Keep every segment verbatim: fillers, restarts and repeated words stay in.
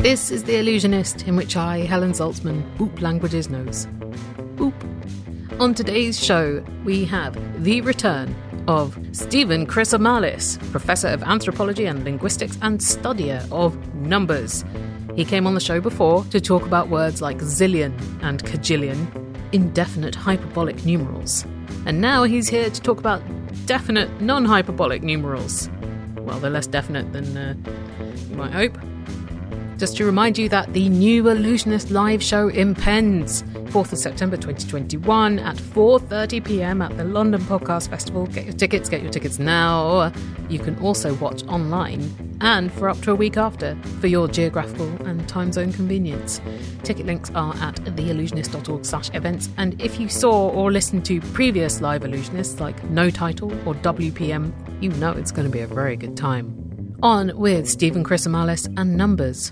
This is The Illusionist, in which I, Helen Zaltzman, boop languages knows. Boop. On today's show, we have the return of Stephen Chrysomalis, Professor of Anthropology and Linguistics and Studier of Numbers. He came on the show before to talk about words like zillion and cajillion, indefinite hyperbolic numerals. And now he's here to talk about definite non-hyperbolic numerals. Well, they're less definite than uh, you might hope. Just to remind you that the new Illusionist live show impends fourth of September twenty twenty-one at four thirty p.m. at the London Podcast Festival. Get your tickets, get your tickets now. You can also watch online and for up to a week after for your geographical and time zone convenience. Ticket links are at theillusionist.org slash events. And if you saw or listened to previous live Illusionists like No Title or W P M, you know it's going to be a very good time. On with Stephen Chrysomalis and Numbers.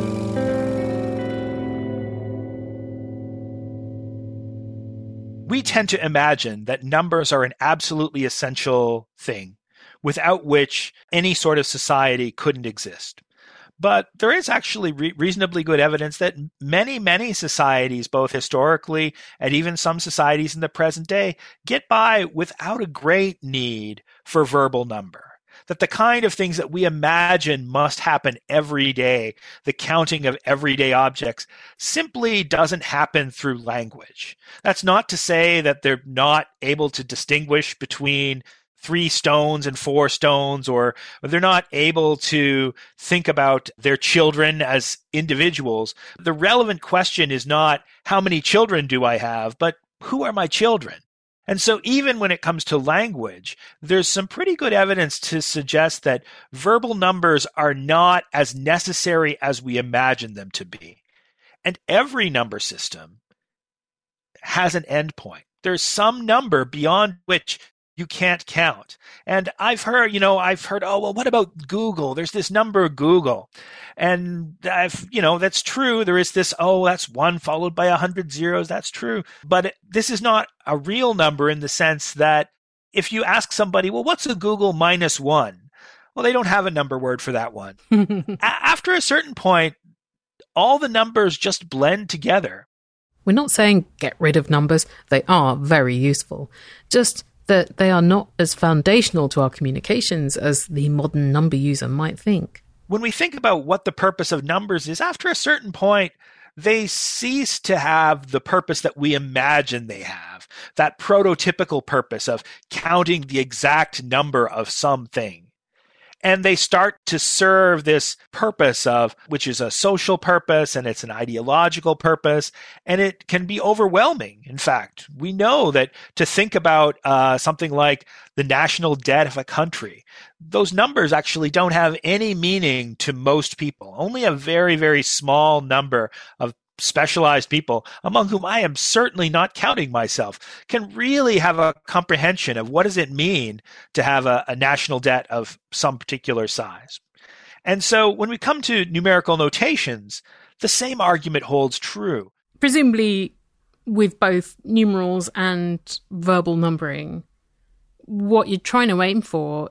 We tend to imagine that numbers are an absolutely essential thing, without which any sort of society couldn't exist. But there is actually re- reasonably good evidence that many, many societies, both historically and even some societies in the present day, get by without a great need for verbal number. That the kind of things that we imagine must happen every day, the counting of everyday objects, simply doesn't happen through language. That's not to say that they're not able to distinguish between three stones and four stones, or they're not able to think about their children as individuals. The relevant question is not how many children do I have, but who are my children? And so even when it comes to language, there's some pretty good evidence to suggest that verbal numbers are not as necessary as we imagine them to be. And every number system has an endpoint. There's some number beyond which you can't count. And I've heard, you know, I've heard, oh, well, what about Google? There's this number Google. And I've, you know, that's true. There is this, oh, that's one followed by a hundred zeros. That's true. But it, this is not a real number in the sense that if you ask somebody, well, what's a Google minus one? Well, they don't have a number word for that one. a- after a certain point, all the numbers just blend together. We're not saying get rid of numbers. They are very useful. Just that they are not as foundational to our communications as the modern number user might think. When we think about what the purpose of numbers is, after a certain point, they cease to have the purpose that we imagine they have, that prototypical purpose of counting the exact number of something. And they start to serve this purpose of, which is a social purpose and it's an ideological purpose, and it can be overwhelming. In fact, we know that to think about uh, something like the national debt of a country, those numbers actually don't have any meaning to most people. Only a very, very small number of specialized people, among whom I am certainly not counting myself, can really have a comprehension of what does it mean to have a, a national debt of some particular size. And so when we come to numerical notations, the same argument holds true. Presumably, with both numerals and verbal numbering, what you're trying to aim for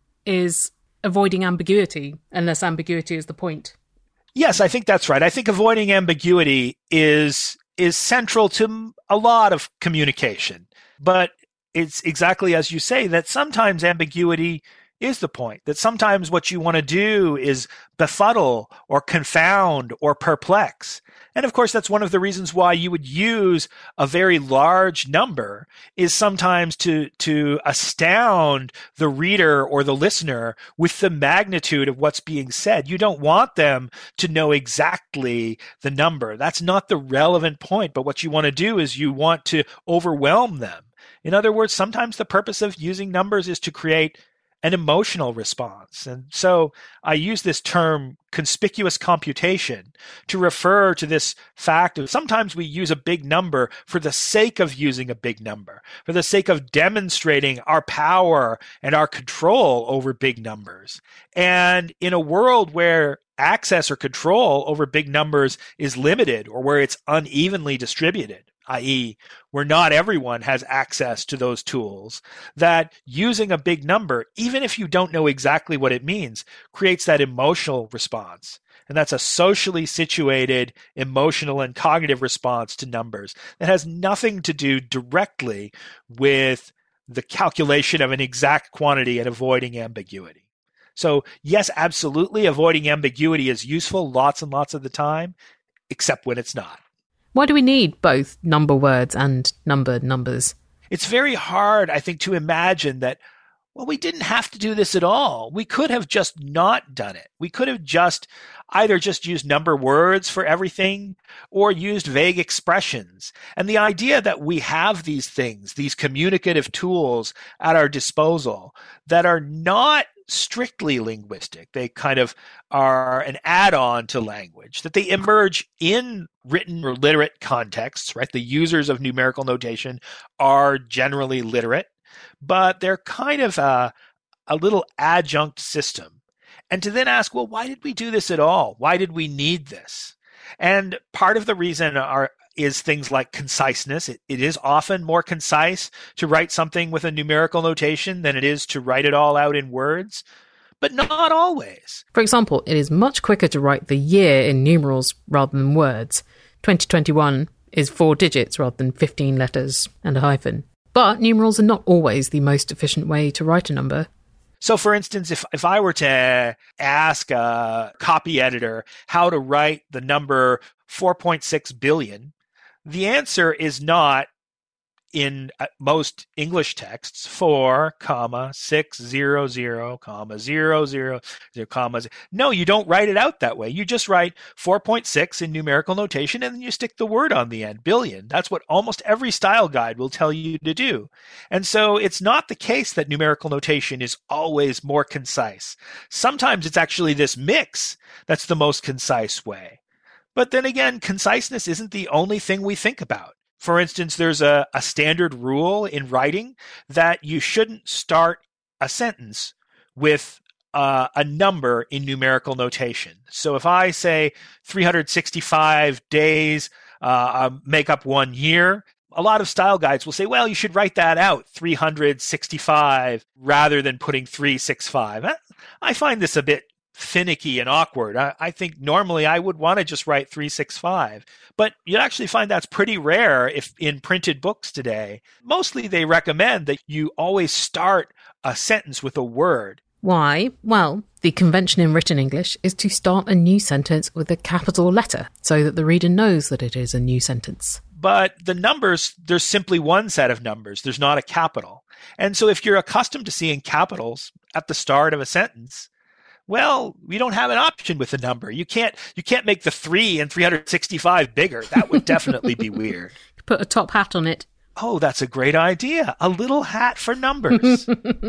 is avoiding ambiguity, unless ambiguity is the point. Yes, I think that's right. I think avoiding ambiguity is is central to a lot of communication. But it's exactly as you say, that sometimes ambiguity is the point, that sometimes what you want to do is befuddle or confound or perplex. And of course, that's one of the reasons why you would use a very large number, is sometimes to, to astound the reader or the listener with the magnitude of what's being said. You don't want them to know exactly the number. That's not the relevant point. But what you want to do is you want to overwhelm them. In other words, sometimes the purpose of using numbers is to create an emotional response. And so I use this term conspicuous computation to refer to this fact of sometimes we use a big number for the sake of using a big number, for the sake of demonstrating our power and our control over big numbers. And in a world where access or control over big numbers is limited, or where it's unevenly distributed, that is, where not everyone has access to those tools, that using a big number, even if you don't know exactly what it means, creates that emotional response. And that's a socially situated emotional and cognitive response to numbers that has nothing to do directly with the calculation of an exact quantity and avoiding ambiguity. So yes, absolutely, avoiding ambiguity is useful lots and lots of the time, except when it's not. Why do we need both number words and number numbers? It's very hard, I think, to imagine that, well, we didn't have to do this at all. We could have just not done it. We could have just either just used number words for everything or used vague expressions. And the idea that we have these things, these communicative tools at our disposal that are not strictly linguistic, they kind of are an add-on to language, that they emerge in written or literate contexts, right? The users of numerical notation are generally literate, but they're kind of a, a little adjunct system. And to then ask, well, why did we do this at all? Why did we need this? And part of the reason are is things like conciseness. It, it is often more concise to write something with a numerical notation than it is to write it all out in words, but not always. For example, it is much quicker to write the year in numerals rather than words. twenty twenty-one is four digits rather than fifteen letters and a hyphen. But numerals are not always the most efficient way to write a number. So, for instance, if, if I were to ask a copy editor how to write the number four point six billion, the answer is not in most English texts four, comma, six, zero, zero, comma, zero, zero, zero, comma. No, you don't write it out that way. You just write four point six in numerical notation and then you stick the word on the end, billion. That's what almost every style guide will tell you to do. And so it's not the case that numerical notation is always more concise. Sometimes it's actually this mix that's the most concise way. But then again, conciseness isn't the only thing we think about. For instance, there's a, a standard rule in writing that you shouldn't start a sentence with uh, a number in numerical notation. So if I say three hundred sixty-five days uh, make up one year, a lot of style guides will say, well, you should write that out, three hundred sixty-five, rather than putting three sixty-five. I find this a bit finicky and awkward. I, I think normally I would want to just write three sixty-five, but you'd actually find that's pretty rare if in printed books today. Mostly they recommend that you always start a sentence with a word. Why? Well, the convention in written English is to start a new sentence with a capital letter so that the reader knows that it is a new sentence. But the numbers, there's simply one set of numbers. There's not a capital. And so if you're accustomed to seeing capitals at the start of a sentence, well, we don't have an option with the number. You can't you can't make the three and three hundred sixty-five bigger. That would definitely be weird. Put a top hat on it. Oh, that's a great idea. A little hat for numbers.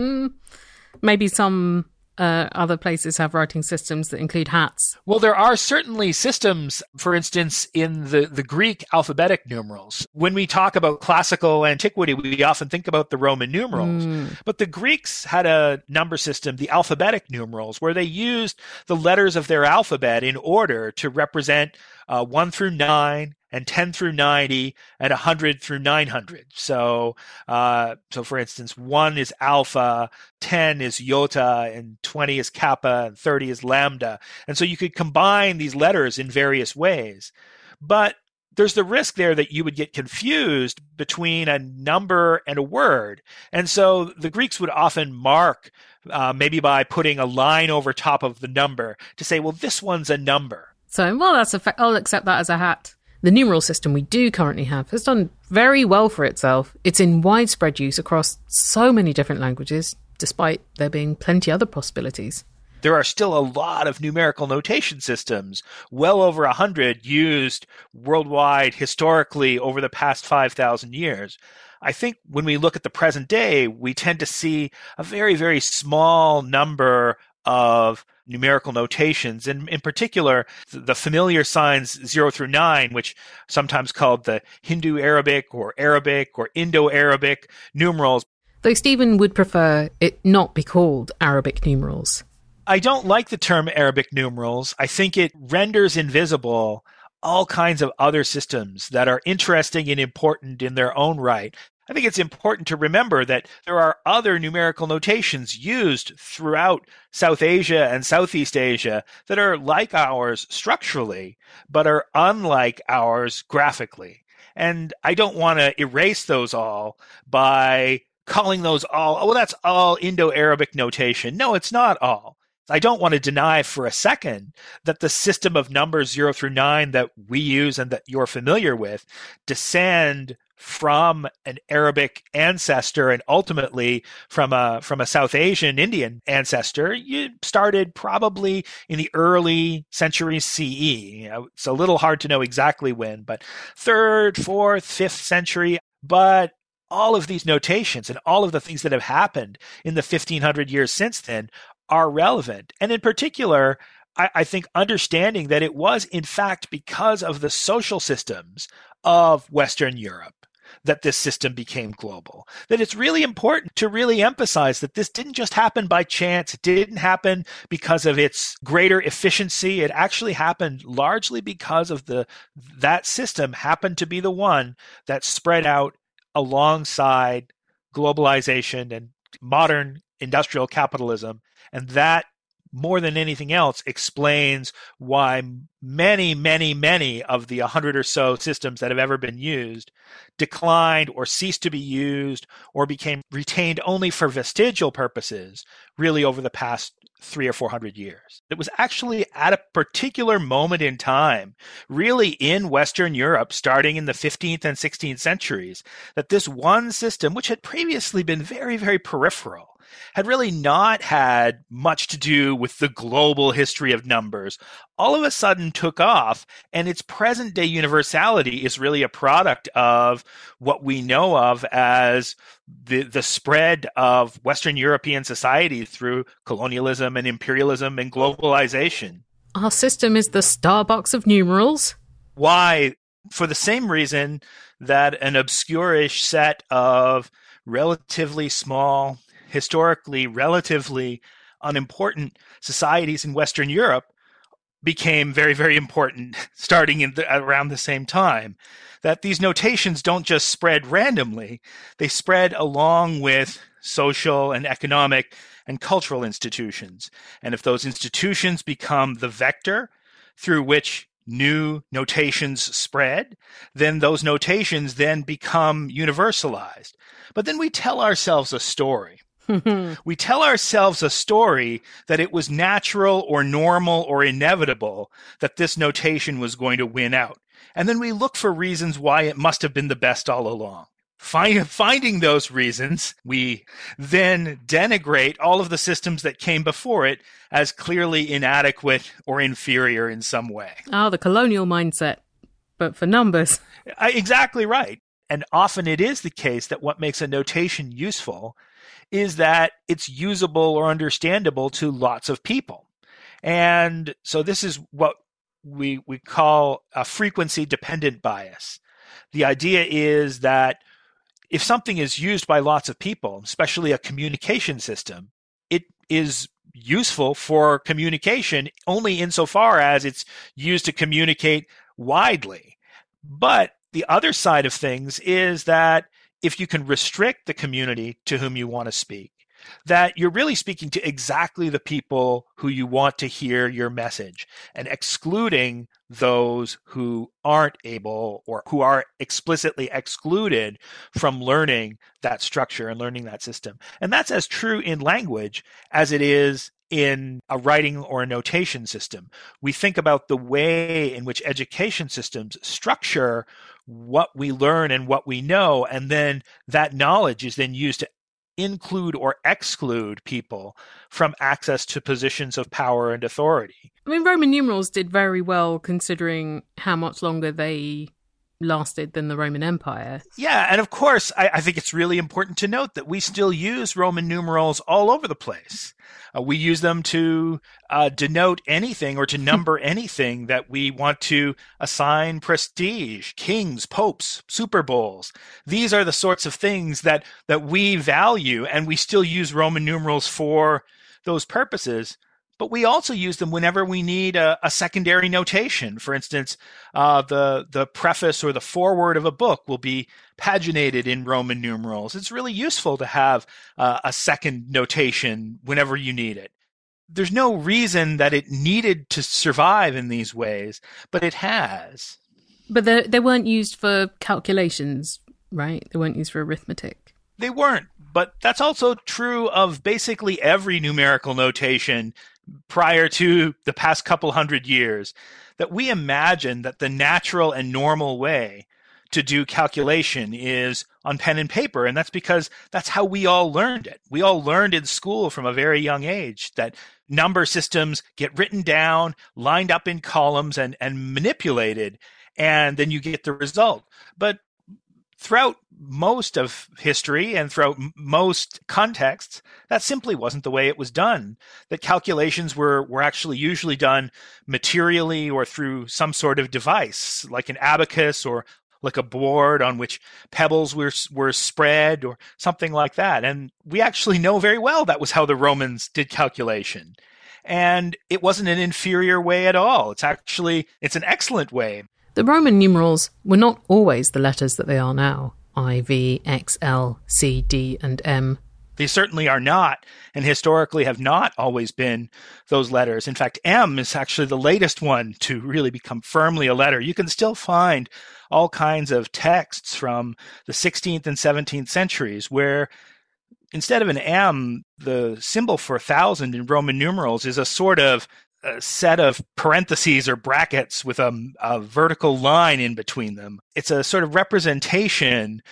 Maybe some uh, other places have writing systems that include hats. Well, there are certainly systems, for instance, in the, the Greek alphabetic numerals. When we talk about classical antiquity, we often think about the Roman numerals. Mm. But the Greeks had a number system, the alphabetic numerals, where they used the letters of their alphabet in order to represent uh, one through nine, and ten through ninety, and one hundred through nine hundred. So, uh, so for instance, one is alpha, ten is iota, and twenty is kappa, and thirty is lambda. And so you could combine these letters in various ways. But there's the risk there that you would get confused between a number and a word. And so the Greeks would often mark, uh, maybe by putting a line over top of the number to say, well, this one's a number. So, well, that's a fa- I'll accept that as a hat. The numeral system we do currently have has done very well for itself. It's in widespread use across so many different languages, despite there being plenty other possibilities. There are still a lot of numerical notation systems, well over a hundred used worldwide historically over the past five thousand years. I think when we look at the present day, we tend to see a very, very small number of numerical notations, and in particular, the familiar signs zero through nine, which sometimes called the Hindu-Arabic or Arabic or Indo-Arabic numerals. Though Stephen would prefer it not be called Arabic numerals. I don't like the term Arabic numerals. I think it renders invisible all kinds of other systems that are interesting and important in their own right. I think it's important to remember that there are other numerical notations used throughout South Asia and Southeast Asia that are like ours structurally, but are unlike ours graphically. And I don't want to erase those all by calling those all, oh, well, that's all Indo-Arabic notation. No, it's not all. I don't want to deny for a second that the system of numbers zero through nine that we use and that you're familiar with descend from an Arabic ancestor and ultimately from a from a South Asian Indian ancestor. You started probably in the early centuries C E. You know, it's a little hard to know exactly when, but third, fourth, fifth century. But all of these notations and all of the things that have happened in the fifteen hundred years since then are relevant. And in particular, I, I think understanding that it was in fact because of the social systems of Western Europe that this system became global. That it's really important to really emphasize that this didn't just happen by chance. It didn't happen because of its greater efficiency. It actually happened largely because of the that system happened to be the one that spread out alongside globalization and modern industrial capitalism. And that, more than anything else, explains why many, many, many of the one hundred or so systems that have ever been used declined or ceased to be used or became retained only for vestigial purposes, really over the past three or four hundred years. It was actually at a particular moment in time, really in Western Europe, starting in the fifteenth and sixteenth centuries, that this one system, which had previously been very, very peripheral, had really not had much to do with the global history of numbers, all of a sudden took off, and its present-day universality is really a product of what we know of as the, the spread of Western European society through colonialism and imperialism and globalization. Our system is the Starbucks of numerals. Why? For the same reason that an obscure-ish set of relatively small, historically relatively unimportant societies in Western Europe became very, very important starting in the, around the same time. That these notations don't just spread randomly, they spread along with social and economic and cultural institutions. And if those institutions become the vector through which new notations spread, then those notations then become universalized. But then we tell ourselves a story. We tell ourselves a story that it was natural or normal or inevitable that this notation was going to win out. And then we look for reasons why it must have been the best all along. Find, finding those reasons, we then denigrate all of the systems that came before it as clearly inadequate or inferior in some way. Ah, oh, the colonial mindset, but for numbers. I, exactly right. And often it is the case that what makes a notation useful is that it's usable or understandable to lots of people. And so this is what we we call a frequency-dependent bias. The idea is that if something is used by lots of people, especially a communication system, it is useful for communication only insofar as it's used to communicate widely. But the other side of things is that if you can restrict the community to whom you want to speak, that you're really speaking to exactly the people who you want to hear your message and excluding those who aren't able or who are explicitly excluded from learning that structure and learning that system. And that's as true in language as it is in a writing or a notation system. We think about the way in which education systems structure what we learn and what we know, and then that knowledge is then used to include or exclude people from access to positions of power and authority. I mean, Roman numerals did very well considering how much longer they lasted than the Roman Empire. Yeah, and of course, I, I think it's really important to note that we still use Roman numerals all over the place. Uh, we use them to uh, denote anything or to number anything that we want to assign prestige, kings, popes, Super Bowls. These are the sorts of things that, that we value, and we still use Roman numerals for those purposes. but we also use them whenever we need a, a secondary notation. For instance, uh, the, the preface or the foreword of a book will be paginated in Roman numerals. It's really useful to have uh, a second notation whenever you need it. There's no reason that it needed to survive in these ways, but it has. But they they weren't used for calculations, right? They weren't used for arithmetic. They weren't, but that's also true of basically every numerical notation prior to the past couple hundred years, that we imagine that the natural and normal way to do calculation is on pen and paper. And that's because that's how we all learned it. We all learned in school from a very young age that number systems get written down, lined up in columns and, and manipulated, and then you get the result. But throughout most of history and throughout m- most contexts, that simply wasn't the way it was done. That calculations were, were actually usually done materially or through some sort of device, like an abacus or like a board on which pebbles were were spread or something like that. And we actually know very well that was how the Romans did calculation. And it wasn't an inferior way at all. It's actually, it's an excellent way. The Roman numerals were not always the letters that they are now. I, V, X, L, C, D, and M. They certainly are not, and historically have not always been those letters. In fact, M is actually the latest one to really become firmly a letter. You can still find all kinds of texts from the sixteenth and seventeenth centuries where instead of an M, the symbol for thousand in Roman numerals is a sort of a set of parentheses or brackets with a, a vertical line in between them. It's a sort of representation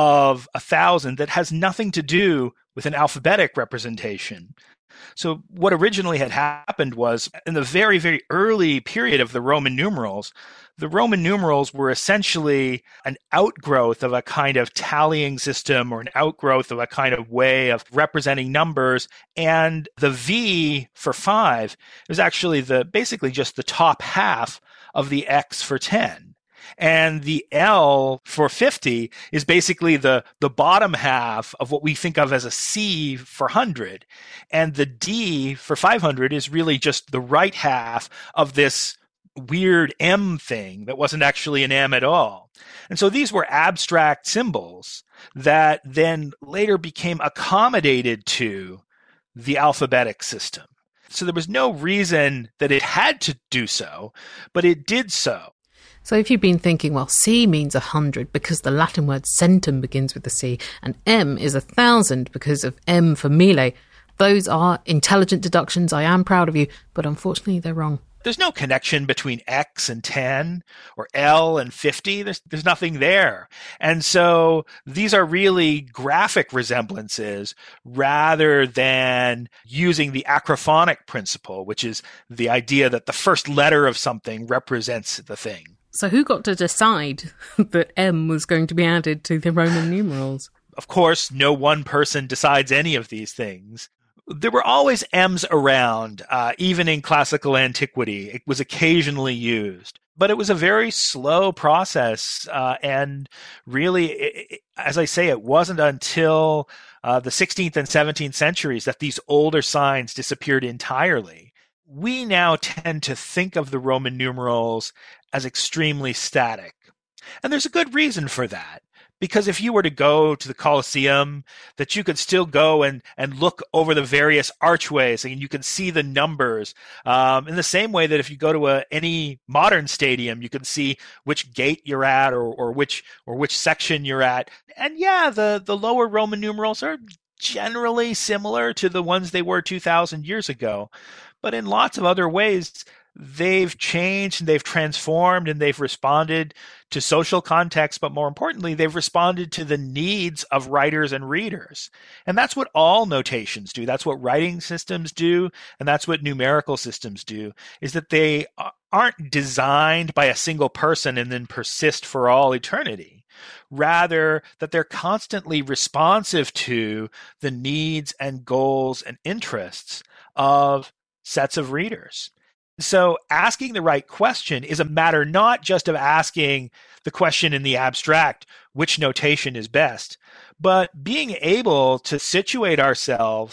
of a thousand that has nothing to do with an alphabetic representation. So what originally had happened was in the very, very early period of the Roman numerals, the Roman numerals were essentially an outgrowth of a kind of tallying system or an outgrowth of a kind of way of representing numbers. And the V for five is actually the basically just the top half of the X for ten. And the L for fifty is basically the, the bottom half of what we think of as a C for one hundred. And the D for five hundred is really just the right half of this weird M thing that wasn't actually an M at all. And so these were abstract symbols that then later became accommodated to the alphabetic system. So there was no reason that it had to do so, but it did so. So if you've been thinking, well, C means a hundred because the Latin word centum begins with a C, and M is a thousand because of M for mille, those are intelligent deductions. I am proud of you, but unfortunately they're wrong. There's no connection between X and ten or L and fifty. There's, there's nothing there. And so these are really graphic resemblances rather than using the acrophonic principle, which is the idea that the first letter of something represents the thing. So who got to decide that M was going to be added to the Roman numerals? Of course, no one person decides any of these things. There were always M's around, uh, even in classical antiquity. It was occasionally used. But it was a very slow process. Uh, and really, it, it, as I say, it wasn't until uh, the sixteenth and seventeenth centuries that these older signs disappeared entirely. We now tend to think of the Roman numerals as extremely static. And there's a good reason for that. Because if you were to go to the Colosseum, that you could still go and, and look over the various archways and you can see the numbers. Um, in the same way that if you go to a, any modern stadium, you can see which gate you're at or, or which or which section you're at. And yeah, the, the lower Roman numerals are generally similar to the ones they were two thousand years ago. But in lots of other ways, they've changed and they've transformed and they've responded to social context, but more importantly, they've responded to the needs of writers and readers. And that's what all notations do. That's what writing systems do, and that's what numerical systems do, is that they aren't designed by a single person and then persist for all eternity. Rather, that they're constantly responsive to the needs and goals and interests of sets of readers. So asking the right question is a matter not just of asking the question in the abstract, which notation is best, but being able to situate ourselves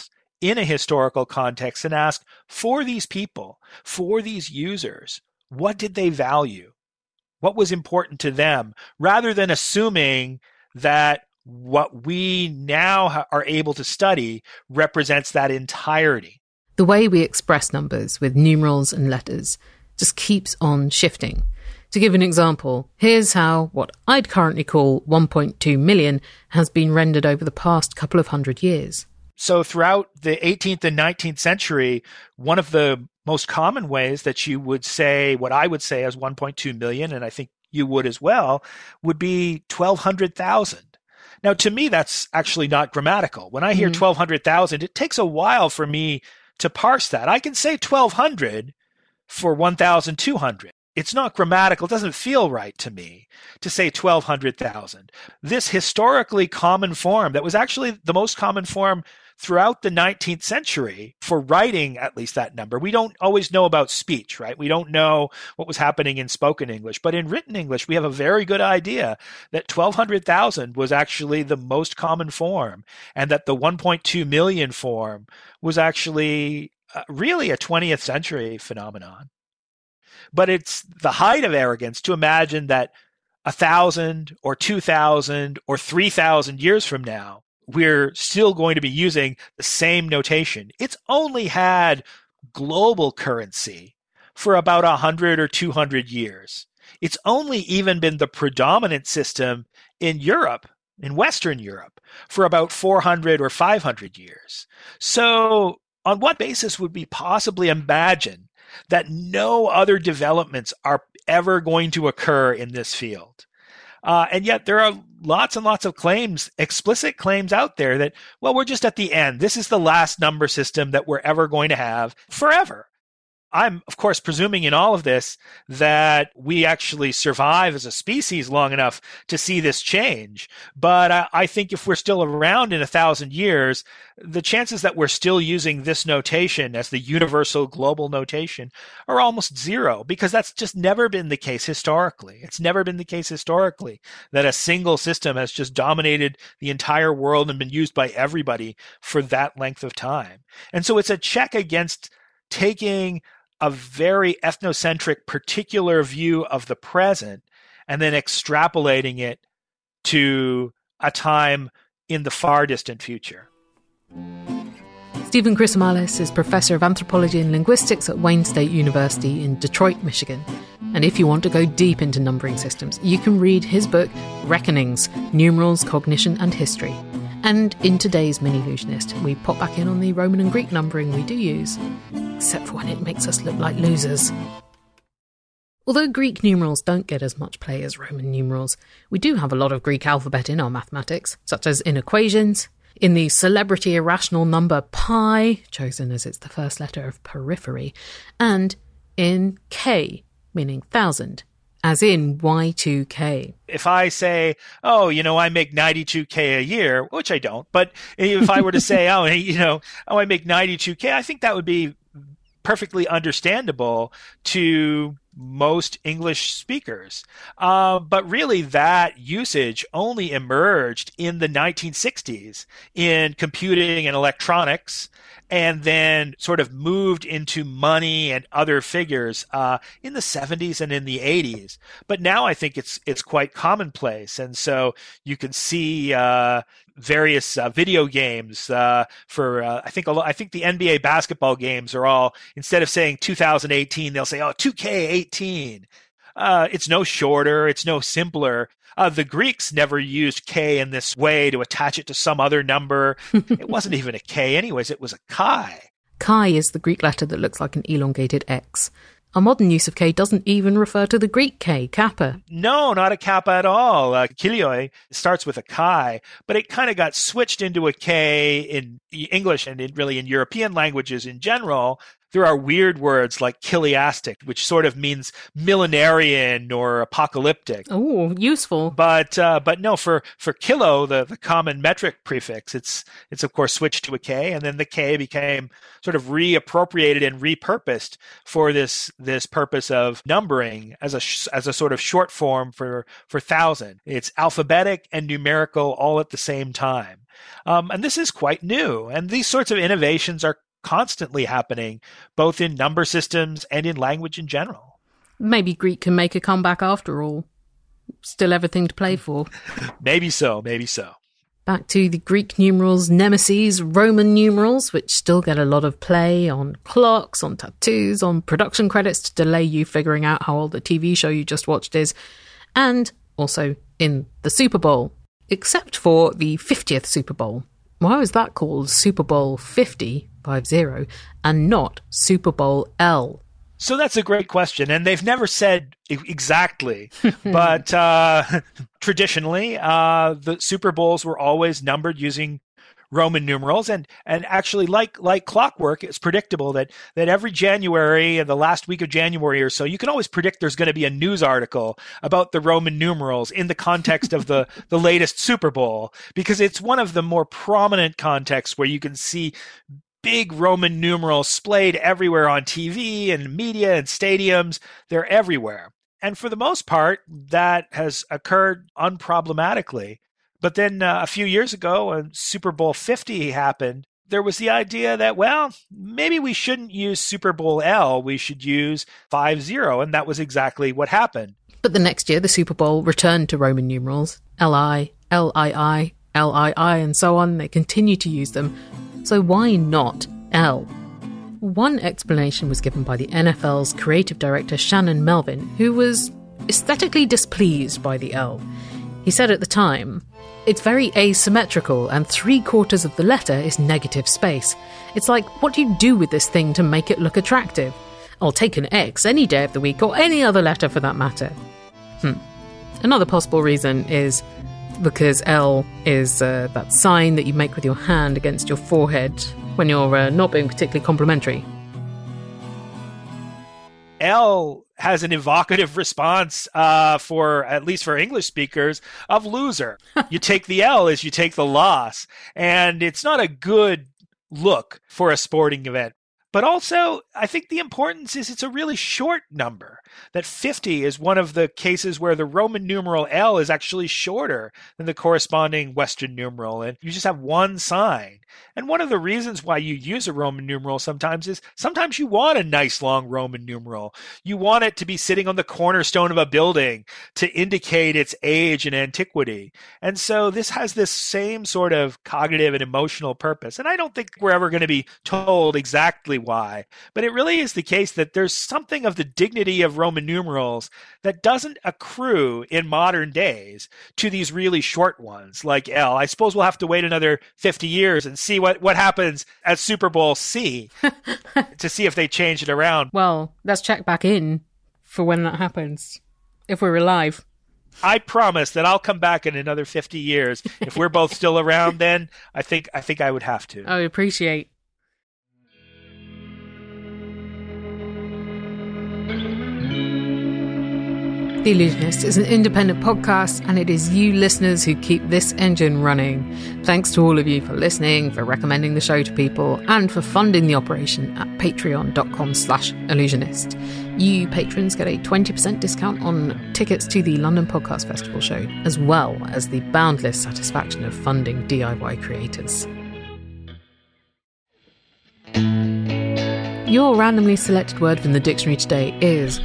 in a historical context and ask, for these people, for these users, what did they value? What was important to them? Rather than assuming that what we now are able to study represents that entirety. The way we express numbers with numerals and letters just keeps on shifting. To give an example, here's how what I'd currently call one point two million has been rendered over the past couple of hundred years. So throughout the eighteenth and nineteenth century, one of the most common ways that you would say what I would say as one point two million, and I think you would as well, would be twelve hundred thousand. Now, to me, that's actually not grammatical. When I hear mm-hmm. twelve hundred thousand, it takes a while for me to parse that. I can say twelve hundred for one thousand two hundred. It's not grammatical. It doesn't feel right to me to say twelve hundred thousand. This historically common form that was actually the most common form throughout the nineteenth century for writing, at least that number. We don't always know about speech, right? We don't know what was happening in spoken English, but in written English, we have a very good idea that twelve hundred thousand was actually the most common form, and that the one point two million form was actually uh, really a twentieth century phenomenon. But it's the height of arrogance to imagine that a thousand or two thousand or three thousand years from now, we're still going to be using the same notation. It's only had global currency for about one hundred or two hundred years. It's only even been the predominant system in Europe, in Western Europe, for about four hundred or five hundred years. So on what basis would we possibly imagine that no other developments are ever going to occur in this field? Uh, and yet there are lots and lots of claims, explicit claims out there that, well, we're just at the end. This is the last number system that we're ever going to have forever. I'm, of course, presuming in all of this that we actually survive as a species long enough to see this change. But I, I think if we're still around in a thousand years, the chances that we're still using this notation as the universal global notation are almost zero, because that's just never been the case historically. It's never been the case historically that a single system has just dominated the entire world and been used by everybody for that length of time. And so it's a check against taking a very ethnocentric particular view of the present and then extrapolating it to a time in the far distant future. Stephen Chrisomalis is Professor of Anthropology and Linguistics at Wayne State University in Detroit, Michigan. And if you want to go deep into numbering systems, you can read his book, Reckonings, Numerals, Cognition and History. And in today's Mini-Illusionist, we pop back in on the Roman and Greek numbering we do use, except for when it makes us look like losers. Although Greek numerals don't get as much play as Roman numerals, we do have a lot of Greek alphabet in our mathematics, such as in equations, in the celebrity irrational number pi, chosen as it's the first letter of periphery, and in K, meaning thousand, as in Y two K. If I say, oh, you know, I make ninety-two K a year, which I don't, but if I were to say, oh, you know, oh, I make ninety-two K, I think that would be perfectly understandable to most English speakers. Uh, but really that usage only emerged in the nineteen sixties in computing and electronics, and then sort of moved into money and other figures uh, in the seventies and in the eighties. But now I think it's it's quite commonplace. And so you can see uh, various uh, video games uh, for, uh, I think a lot, I think the N B A basketball games are all, instead of saying two thousand eighteen, they'll say, oh, two K eighteen. Uh, it's no shorter. It's no simpler. Uh, the Greeks never used K in this way to attach it to some other number. It wasn't even a K anyways. It was a chi. Chi is the Greek letter that looks like an elongated X. Our modern use of K doesn't even refer to the Greek K, kappa. No, not a kappa at all. Uh, Kilioi starts with a chi, but it kind of got switched into a K in English and in, really in European languages in general there are weird words like chiliastic, which sort of means millenarian or apocalyptic. Oh, useful. But uh, but no, for, for kilo, the, the common metric prefix, it's it's of course switched to a K, and then the K became sort of reappropriated and repurposed for this this purpose of numbering as a as a sort of short form for for thousand. It's alphabetic and numerical all at the same time. Um, and this is quite new. And these sorts of innovations are constantly happening, both in number systems and in language in general. Maybe Greek can make a comeback after all. Still everything to play for. Maybe so, maybe so. Back to the Greek numerals nemesis, Roman numerals, which still get a lot of play on clocks, on tattoos, on production credits to delay you figuring out how old the T V show you just watched is, and also in the Super Bowl. Except for the fiftieth Super Bowl. Why was that called Super Bowl fifty, five zero, and not Super Bowl L? So that's a great question, and they've never said exactly, but uh, traditionally, uh, the Super Bowls were always numbered using Roman numerals, and and actually, like like clockwork, it's predictable that that every January, the last week of January or so, you can always predict there's going to be a news article about the Roman numerals in the context of the the latest Super Bowl, because it's one of the more prominent contexts where you can see big Roman numerals splayed everywhere on T V and media and stadiums. They're everywhere, and for the most part, that has occurred unproblematically. But then uh, a few years ago, when Super Bowl fifty happened, there was the idea that, well, maybe we shouldn't use Super Bowl L, we should use five zero, and that was exactly what happened. But the next year, the Super Bowl returned to Roman numerals, L I, L I I, L I I, and so on. They continue to use them. So why not L? One explanation was given by the N F L's creative director Shannon Melvin, who was aesthetically displeased by the L. He said at the time, "It's very asymmetrical, and three quarters of the letter is negative space. It's like, what do you do with this thing to make it look attractive? I'll take an X any day of the week, or any other letter for that matter." Hmm. Another possible reason is because L is uh, that sign that you make with your hand against your forehead when you're uh, not being particularly complimentary. L has an evocative response uh, for, at least for English speakers, of loser. You take the L as you take the loss. And it's not a good look for a sporting event. But also, I think the importance is it's a really short number. That fifty is one of the cases where the Roman numeral L is actually shorter than the corresponding Western numeral, and you just have one sign. And one of the reasons why you use a Roman numeral sometimes is sometimes you want a nice long Roman numeral. You want it to be sitting on the cornerstone of a building to indicate its age and antiquity. And so this has this same sort of cognitive and emotional purpose. And I don't think we're ever going to be told exactly why, but it really is the case that there's something of the dignity of Roman numerals that doesn't accrue in modern days to these really short ones like L. I suppose we'll have to wait another fifty years and see what, what happens at Super Bowl C to see if they change it around. Well, let's check back in for when that happens, if we're alive. I promise that I'll come back in another fifty years. If we're both still around then, I think I think I would have to. I appreciate. The Illusionist is an independent podcast, and it is you listeners who keep this engine running. Thanks to all of you for listening, for recommending the show to people, and for funding the operation at patreon.com slash illusionist. You patrons get a twenty percent discount on tickets to the London Podcast Festival show, as well as the boundless satisfaction of funding D I Y creators. Your randomly selected word from the dictionary today is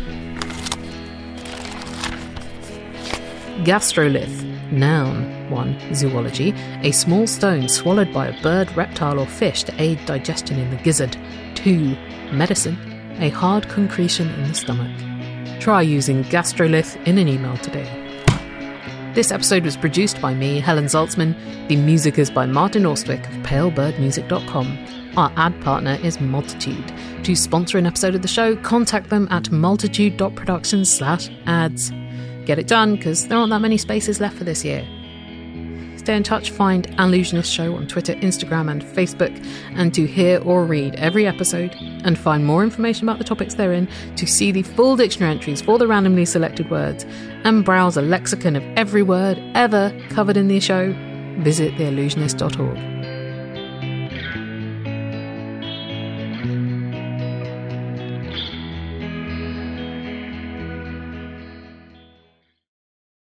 gastrolith. Noun. one. Zoology. A small stone swallowed by a bird, reptile or fish to aid digestion in the gizzard. two. Medicine. A hard concretion in the stomach. Try using gastrolith in an email today. This episode was produced by me, Helen Zaltzman. The music is by Martin Austwick of pale bird music dot com. Our ad partner is Multitude. To sponsor an episode of the show, contact them at multitude.production slash ads. Get it done, because there aren't that many spaces left for this year. Stay in touch, find Allusionist Show on Twitter, Instagram and Facebook, and to hear or read every episode and find more information about the topics therein, to see the full dictionary entries for the randomly selected words and browse a lexicon of every word ever covered in the show, visit the allusionist dot org.